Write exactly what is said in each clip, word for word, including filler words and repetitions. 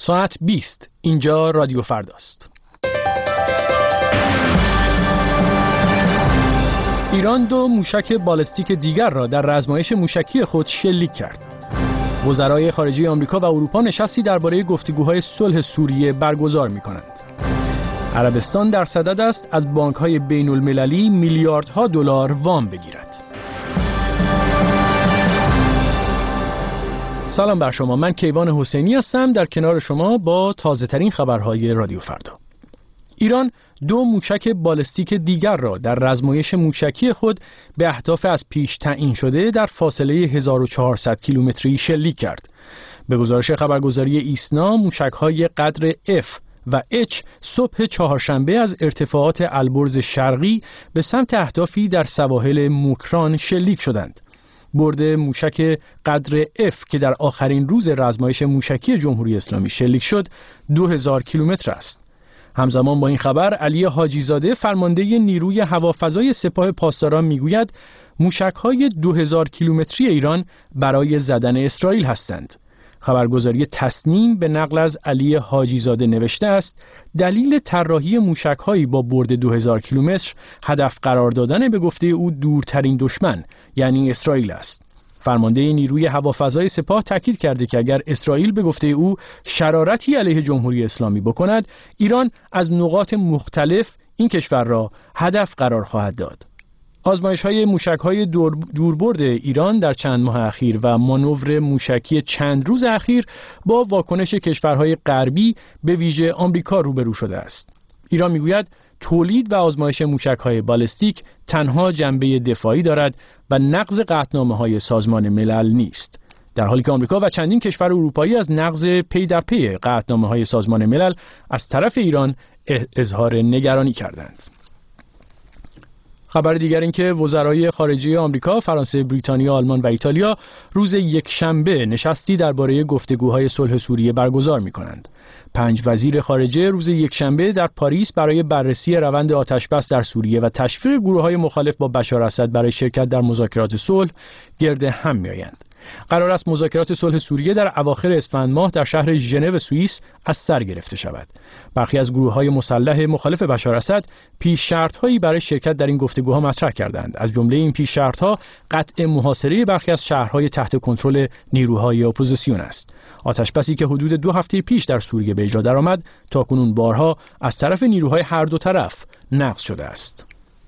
ساعت بیست. اینجا رادیو فرداست. ایران دو موشک بالستیک دیگر را در آزمایش موشکی خود شلیک کرد. وزرای خارجه آمریکا و اروپا نشستی درباره گفتگوهای صلح سوریه برگزار می‌کنند. عربستان در صدد است از بانک‌های بین‌المللی میلیاردها دلار وام بگیرد. سلام بر شما، من کیوان حسینی هستم در کنار شما با تازه‌ترین خبرهای رادیو فردا. ایران دو موشک بالستیک دیگر را در آزمایش موشکی خود به اهداف از پیش تعیین شده در فاصله هزار و چهارصد کیلومتری شلیک کرد. به گزارش خبرگزاری ایسنا، موشک‌های قدر F و H صبح چهارشنبه از ارتفاعات البرز شرقی به سمت اهدافی در سواحل موکران شلیک شدند. برد موشک قدر F که در آخرین روز آزمایش موشکی جمهوری اسلامی شلیک شد دو هزار کیلومتر است. همزمان با این خبر علی حاجی زاده فرمانده نیروی هوافضای سپاه پاسداران میگوید موشک‌های دو هزار کیلومتری ایران برای زدن اسرائیل هستند. خبرگزاری تسنیم به نقل از علی حاجی زاده نوشته است دلیل طراحی موشک‌هایی با برد دو هزار کیلومتر هدف قرار دادن به گفته او دورترین دشمن یعنی اسرائیل است. فرمانده نیروی هوافضای سپاه تاکید کرده که اگر اسرائیل به گفته او شرارتی علیه جمهوری اسلامی بکند، ایران از نقاط مختلف این کشور را هدف قرار خواهد داد. آزمایش‌های موشک‌های دور دوربرد ایران در چند ماه اخیر و مانور موشکی چند روز اخیر با واکنش کشورهای غربی به ویژه آمریکا روبرو شده است. ایران میگوید تولید و آزمایش موشک‌های بالستیک تنها جنبه دفاعی دارد و نقض قطعنامه‌های سازمان ملل نیست، در حالی که آمریکا و چندین کشور اروپایی از نقض پی در پی قطعنامه‌های سازمان ملل از طرف ایران اظهار نگرانی کردند. خبر دیگر این که وزرای خارجه آمریکا، فرانسه، بریتانیا، آلمان و ایتالیا روز یکشنبه نشستی درباره گفتگوهای صلح سوریه برگزار می‌کنند. پنج وزیر خارجه روز یکشنبه در پاریس برای بررسی روند آتش‌بس در سوریه و تشویق گروه‌های مخالف با بشار اسد برای شرکت در مذاکرات صلح گرد هم می‌آیند. قرار است مذاکرات صلح سوریه در اواخر اسفند ماه در شهر ژنو سوئیس از سر گرفته شود. برخی از گروه‌های مسلح مخالف بشار اسد پیش شرط‌هایی برای شرکت در این گفتگوها مطرح کردند. از جمله این پیش شرط‌ها قطع محاصره برخی از شهرهای تحت کنترل نیروهای اپوزیسیون است. آتش‌بسی که حدود دو هفته پیش در سوریه به اجرا درآمد، تاکنون بارها از طرف نیروهای هر دو طرف نقض شده است.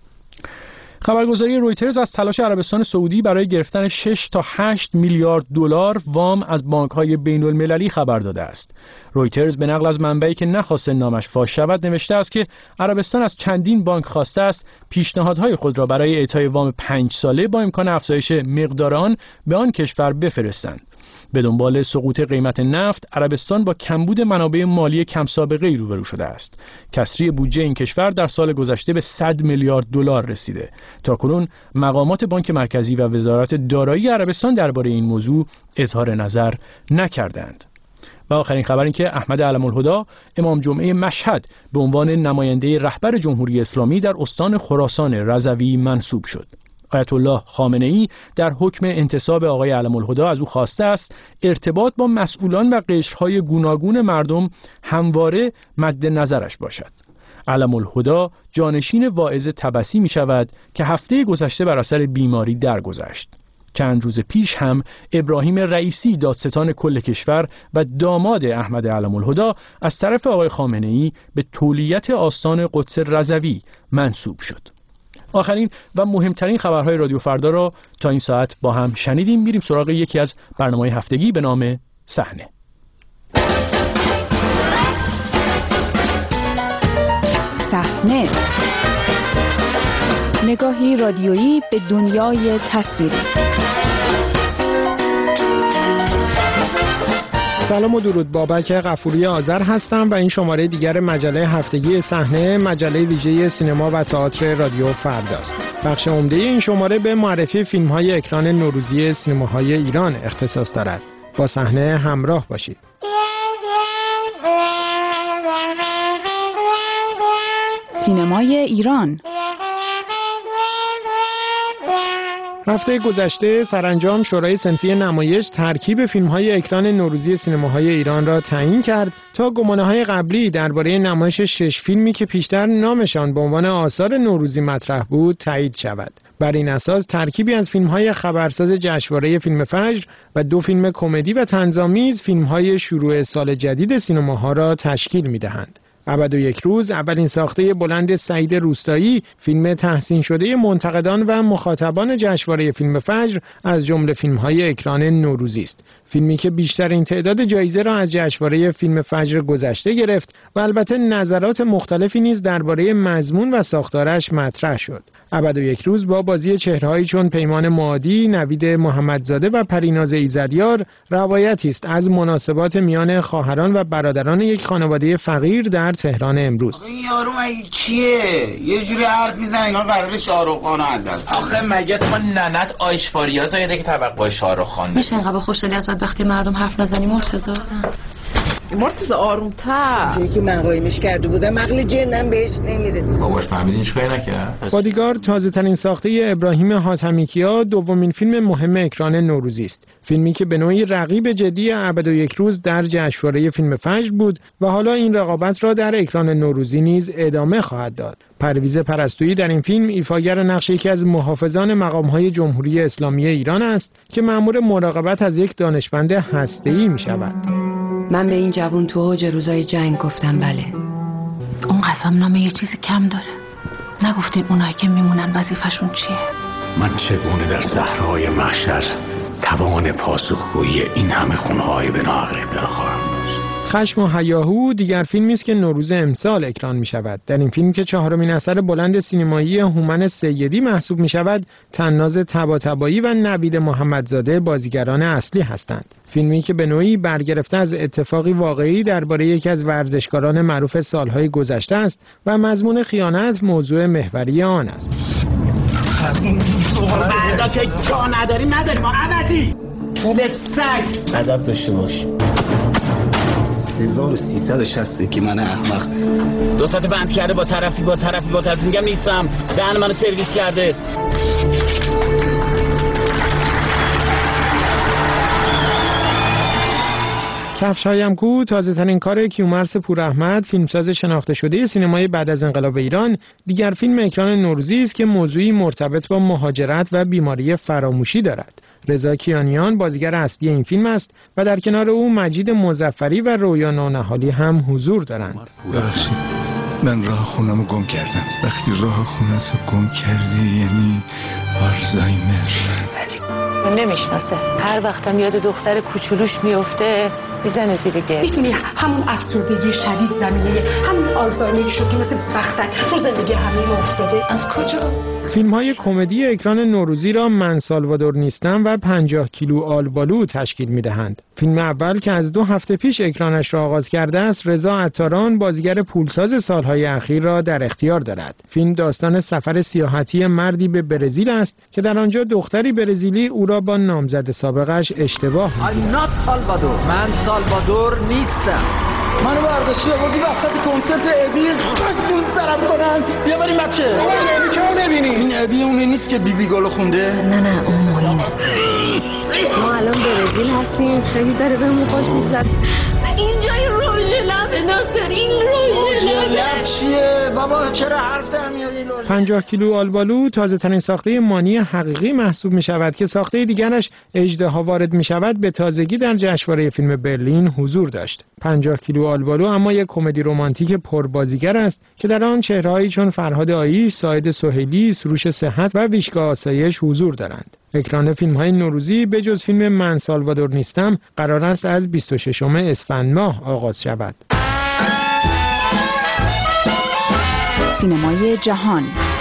خبرگزاری رویترز از تلاش عربستان سعودی برای گرفتن شش تا هشت میلیارد دلار وام از بانک‌های بین‌المللی خبر داده است. رویترز به نقل از منبعی که نخواست نامش فاش شود نوشته است که عربستان از چندین بانک خواسته است پیشنهادهای خود را برای اعطای وام پنج ساله با امکان افزایش مقدار آن به آن کشور بفرستند. به دنبال سقوط قیمت نفت، عربستان با کمبود منابع مالی کم سابقه ای روبرو شده است. کسری بودجه این کشور در سال گذشته به صد میلیارد دلار رسیده. تاکنون مقامات بانک مرکزی و وزارت دارایی عربستان درباره این موضوع اظهار نظر نکردند. و آخرین خبر این که احمد علم‌الهدی امام جمعه مشهد به عنوان نماینده رهبر جمهوری اسلامی در استان خراسان رضوی منصوب شد. آیت الله خامنه‌ای در حکم انتصاب آقای علم‌الهدی از او خواسته است ارتباط با مسئولان و قشرهای گوناگون مردم همواره مد نظرش باشد. علم‌الهدی جانشین واعظ طبسی می شود که هفته گذشته بر اثر بیماری درگذشت. چند روز پیش هم ابراهیم رئیسی دادستان کل کشور و داماد احمد علم‌الهدی از طرف آقای خامنه‌ای به تولیت آستان قدس رضوی منصوب شد. آخرین و مهمترین خبرهای رادیو فردا را تا این ساعت با هم شنیدیم. میریم سراغ یکی از برنامه‌های هفتگی به نام صحنه. صحنه، نگاهی رادیویی به دنیای تصویری. سلام و درود، بابک غفوری آذر هستم و این شماره دیگر مجله هفتگی صحنه، مجله ویژه سینما و تئاتر رادیو فرداست. بخش عمده این شماره به معرفی فیلم‌های اکران نوروزی سینماهای ایران اختصاص دارد. با صحنه همراه باشید. سینمای ایران. هفته گذشته سرانجام شورای صنفی نمایش ترکیب فیلم‌های اکران نوروزی سینماهای ایران را تعیین کرد تا گمانه‌های قبلی درباره نمایش شش فیلمی که پیشتر نامشان به عنوان آثار نوروزی مطرح بود تایید شود. بر این اساس ترکیبی از فیلم‌های خبرساز جشنواره فیلم فجر و دو فیلم کمدی و طنزآمیز فیلم‌های شروع سال جدید سینماها را تشکیل می‌دهند. ابد و یک روز اولین ساخته بلند سعید روستایی، فیلم تحسین شده منتقدان و مخاطبان جشنواره فیلم فجر از جمله فیلم‌های اکران نوروزی است. فیلمی که بیشترین تعداد جایزه را از جشنواره فیلم فجر گذشته گرفت و البته نظرات مختلفی نیز درباره مضمون و ساختارش مطرح شد. ابد و یک روز با بازی چهرهایی چون پیمان معادی، نوید محمدزاده و پریناز ایزدیار روایتی است از مناسبات میان خواهران و برادران یک خانواده فقیر در تهران امروز. این یارو مگه کیه؟ یه جوری حرف میزنه انگار قراره شاهرخ خانو انداز. آخه مگه تو ننت آیشفاریا زایده که توقع شاهرخ خان میشه انقدر خوشحالی از وقتی مردم حرف نزنی مرتضی؟ مرتضی آروم‌تر. جایی که من قایمش کرده بودم عقل جنم بهش نمیرسه. باباش فهمیدین چه کاری نکرد؟ بادیگار تازه ترین ساخته ابراهیم حاتمیکیا دومین فیلم مهم اکران نوروزی است. فیلمی که به نوعی رقیب جدی ابد و یک روز در جشنواره فیلم فجر بود و حالا این رقابت را در اکران نوروزی نیز ادامه خواهد داد. پرویز پرستویی در این فیلم ایفاگر نقش یکی از محافظان مقام‌های جمهوری اسلامی ایران است که مأمور مراقبت از یک دانشمند هسته‌ای می‌شود. من به این جوون تو اوج روزای جنگ گفتم بله. اون قسم نامه یه چیزی کم داره. نگفتین اونایی که میمونن وظیفشون چیه؟ من چگونه در صحرای محشر توان پاسخگویی این همه خونه‌های به ناحق را خواهم داشت. خشم و هیاهو دیگر فیلمی است که نوروز امسال اکران می شود. در این فیلم که چهارمین اثر بلند سینمایی هومن سیدی محسوب می شود، طناز طباطبایی و نوید محمدزاده بازیگران اصلی هستند. فیلمی که به نوعی برگرفته از اتفاقی واقعی درباره یکی از ورزشکاران معروف سالهای گذشته است و مضمون خیانت موضوع محوری آن است. بعدا که جا نداریم نداریم ما ابدی طول سگ ادب داشته باش. هزار و سیصد و شصت که من احمق دو ساعت بند کرده با طرفی با طرفی با طرفی میگم نیستم دهن منو سرویس کرده. کفش هایم کو تازه ترین کار کیومرث پوراحمد، فیلمساز شناخته شده سینمای بعد از انقلاب ایران، دیگر فیلم اکران نوروزی است که موضوعی مرتبط با مهاجرت و بیماری فراموشی دارد. رضا کیانیان بازیگر اصلی این فیلم است و در کنار او مجید مظفری و رویا نونهالی هم حضور دارند. ببخشید من راه خونم رو گم کردم. وقتی راه خونت رو گم کردی یعنی آلزایمر. نمیشناسه. هر وقتم یاد دختر کوچولوش میفته میزنه زیر گل. میدونی همون افسردگی شدید زمینه همون آلزایمر شد که مثل بختک تو زندگی همین افتاده. از کجا؟ فیلم های کمدی اکران نوروزی را من سالوادور نیستم و پنجاه کیلو آلبالو تشکیل می دهند. فیلم اول که از دو هفته پیش اکرانش را آغاز کرده است، رضا عطاران بازیگر پولساز سالهای اخیر را در اختیار دارد. فیلم داستان سفر سیاحتی مردی به برزیل است که در آنجا دختری برزیلی او را با نامزد سابقش اشتباه I'm not Salvador. من سالوادور نیستم. منو برداشتی آوردی وسط کنسرت ابی خودتون سرم کنن. بیا بریم بچه. ابی که رو نبینی. این ابی اونی نیست که بیبی گلو خونده؟ نه نه اون معینه. ما الان برزیل هستیم. خیلی داره بهمون خوش میگذره. اینجای روژ لب ناصر این روژ لب چیه؟ بابا چرا حرف در میاری؟ پنجاه کیلو آلبالو تازه ترین ساخته مانی حقیقی محسوب می شود که ساخته دیگرش اژدها وارد می شود به تازگی در جشنواره فیلم برلین حضور داشت. پنجاه کیلو آلبالو اما یک کمدی رمانتیک پربازیگر است که در آن چهرهایی چون فرهاد آیش، ساید سهیلی، سروش صحت و ویشکا آسایش حضور دارند. اکران فیلم‌های نوروزی به جز فیلم من سالوادور نیستم قرار است از بیست و ششم اسفند ماه آغاز شود. سینمای جهان.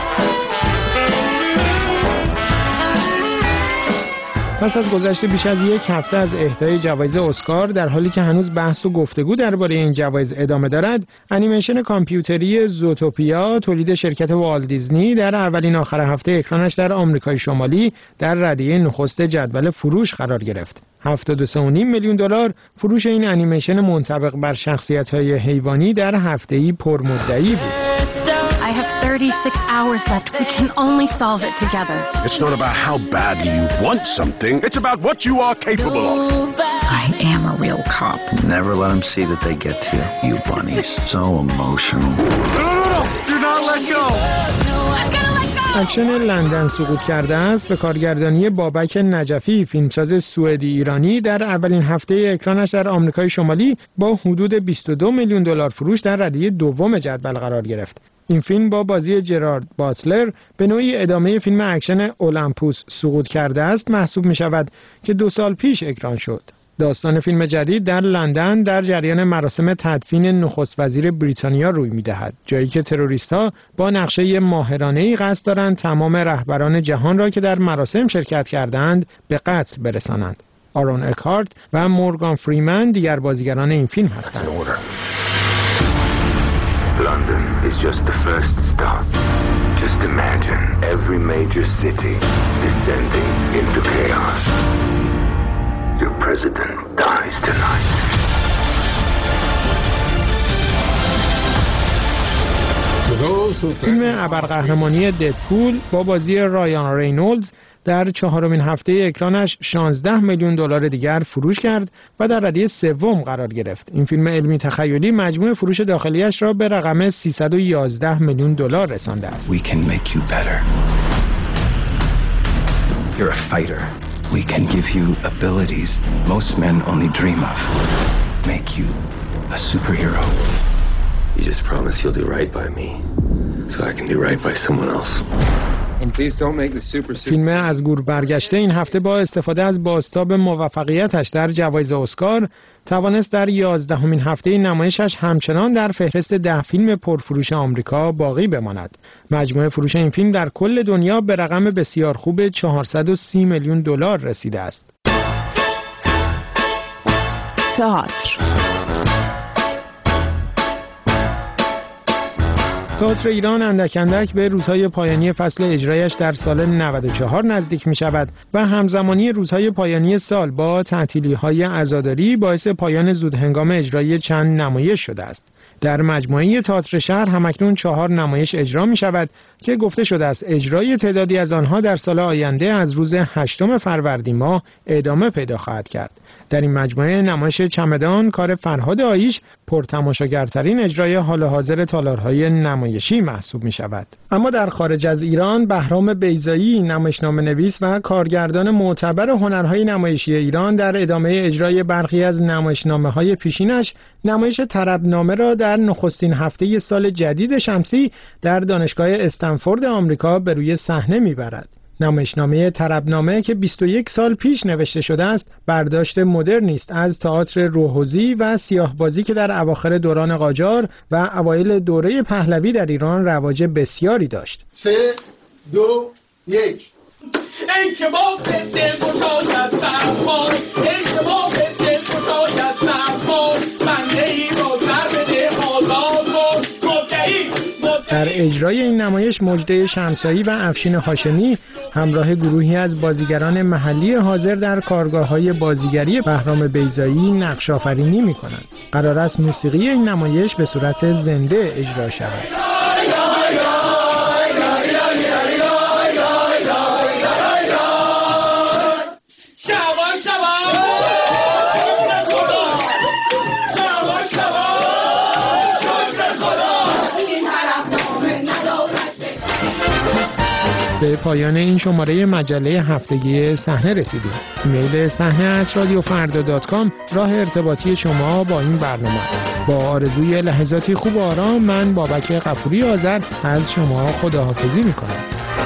پس از گذشت بیش از یک هفته از اهدای جوایز اسکار، در حالی که هنوز بحث و گفتگو درباره این جوایز ادامه دارد، انیمیشن کامپیوتری زوتوپیا تولید شرکت والت دیزنی در اولین آخر هفته اکرانش در آمریکای شمالی در رده‌ی نخست جدول فروش قرار گرفت. هفتاد و سه و نیم میلیون دلار فروش این انیمیشن منطبق بر شخصیت‌های حیوانی در هفته‌ای پرمدعی بود. I have thirty-six hours left. We can only solve it together. It's not about how badly you want something. It's about what you are capable of. I am a real cop. Never let them see that they get to you. You bunnies. So emotional. No, no, no! Do not let go! اکشن لندن سقوط کرده است به کارگردانی بابک نجفی، فیلمساز سوئدی ایرانی، در اولین هفته اکرانش در آمریکای شمالی با حدود بیست و دو میلیون دلار فروش در رده‌ی دوم جدول قرار گرفت. این فیلم با بازی جرارد باتلر به نوعی ادامه فیلم اکشن اولمپوس سقوط کرده است محسوب می شود که دو سال پیش اکران شد. داستان فیلم جدید در لندن در جریان مراسم تدفین نخست وزیر بریتانیا روی می‌دهد، جایی که تروریست‌ها با نقشه ماهرانه‌ای قصد دارند تمام رهبران جهان را که در مراسم شرکت کردند به قتل برسانند. آرون اکهارت و مورگان فریمن دیگر بازیگران این فیلم هستند. London is just the first stop. Just imagine every major city descending into chaos. Your president dies tonight. فیلم ابرقهرمانی ددپول با بازی رایان رینولدز در چهارمین هفته اکرانش شانزده میلیون دلار دیگر فروش کرد و در رده‌ی سوم قرار گرفت. این فیلم علمی تخیلی مجموع فروش داخلیش را به رقم سیصد و یازده میلیون دلار رسانده است. We can make you better. You're a fighter. We can give you abilities most men only dream of. Make you a superhero. You just promise you'll do right by me, so I can do right by someone else. فیلم از گور برگشته این هفته با استفاده از بازتاب موفقیتش در جوایز اسکار توانست در یازدهمین هفته نمایشش همچنان در فهرست ده فیلم پرفروش آمریکا باقی بماند. مجموع فروش این فیلم در کل دنیا به رقم بسیار خوب چهارصد و سی میلیون دلار رسیده است. تئاتر تئاتر ایران اندک اندک به روزهای پایانی فصل اجرایش در سال نود و چهار نزدیک می شود و همزمانی روزهای پایانی سال با تعطیلی‌های عزاداری باعث پایان زودهنگام اجرای چند نمایش شده است. در مجموعه تئاتر شهر همکنون چهار نمایش اجرا می شود که گفته شده است اجرای تعدادی از آنها در سال آینده از روز هشتم فروردین ماه ادامه پیدا خواهد کرد. در این مجموعه نمایش چمدان کار فرهاد آیش پرتماشاگرترین اجرای حال حاضر تالارهای نمایشی محسوب می شود. اما در خارج از ایران بهرام بیضایی، نمایشنامه نویس و کارگردان معتبر هنرهای نمایشی ایران، در ادامه اجرای برخی از نمایشنامه‌های پیشینش نمایش طربنامه را در نخستین هفته سال جدید شمسی در دانشگاه استنفورد آمریکا به روی صحنه میبرد. نمایشنامه طربنامه که بیست و یک سال پیش نوشته شده است، برداشت مدرنی است از تئاتر روحوزی و سیاه‌بازی که در اواخر دوران قاجار و اوایل دوره پهلوی در ایران رواج بسیاری داشت. سه دو یک. ای که ما به دل گشاید سرمای، ای که ما به دل گشاید سرمای، من ای رو در بده آزاد بود مدعی. در اجرای این نمایش مجده شمسایی و افشین هاشمی همراه گروهی از بازیگران محلی حاضر در کارگاه‌های بازیگری بهرام بیضایی نقش آفرینی می‌کنند. قرار است موسیقی این نمایش به صورت زنده اجرا شود. به پایان این شماره مجله هفتگی صحنه رسیدیم. ایمیل صحنه ات رادیو فردا دات کام راه ارتباطی شما با این برنامه است. با آرزوی لحظاتی خوب و آرام، من بابک غفوری آذر از شما خداحافظی میکنم.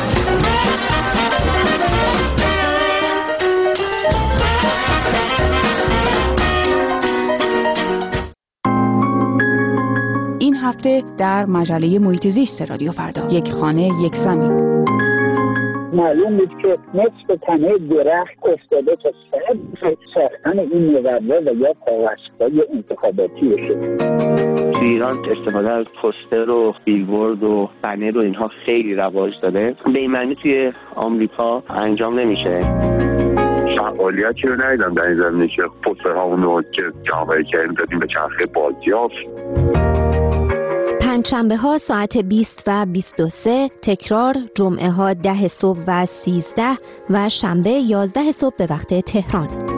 این هفته در مجله محیط زیست رادیو فردا، یک خانه یک زمین. معلوم بود که نصف تنه درخت افتاده تا سر ساختن این مجله و یا کاغذهای انتخاباتی شد. تو ایران استفاده از پوستر و بیلبورد و بنر و اینها خیلی رواج داره. به این معنی توی آمریکا انجام نمیشه. فعالیتی رو ندیدم در این زمینه که پوسترهامون رو که جمع‌آوری کردیم دادیم به چرخه بازیافت. پنجشنبه ها ساعت بیست و بیست و سه، تکرار جمعه ها ده صبح و سیزده و شنبه یازده صبح به وقت تهران.